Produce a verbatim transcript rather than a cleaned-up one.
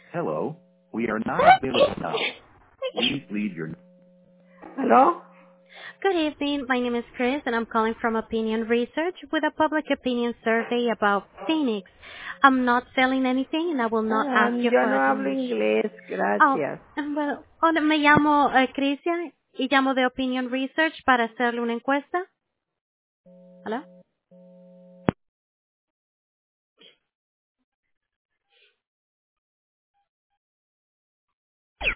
Hello, we are not available now. Please leave your... ¿Aló? Good evening. My name is Chris, and I'm calling from Opinion Research with a public opinion survey about Phoenix. I'm not selling anything, and I will not Ah, ask you yo for no a hablo donation. inglés, Oh, gracias. bueno, hola, me llamo eh, Cristian y llamo de Opinion Research para hacerle una encuesta. ¿Hola?